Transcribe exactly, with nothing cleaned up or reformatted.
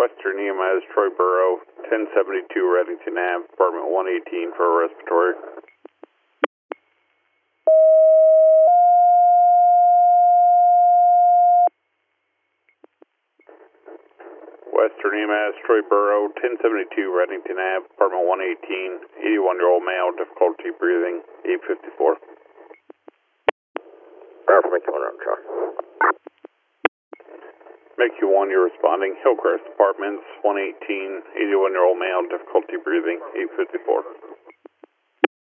Western E M S, Troy Borough, ten seventy-two Reddington Ave, apartment one eighteen for a respiratory. Western E M S, Troy Borough, ten seventy-two Reddington Ave, apartment one eighteen, eighty-one-year-old male, difficulty breathing, eight fifty-four. Bravo from coming around, Charlie. Make you one, you're responding. Hillcrest Apartments, one eighteen, eighty-one-year-old male, difficulty breathing, eight fifty-four.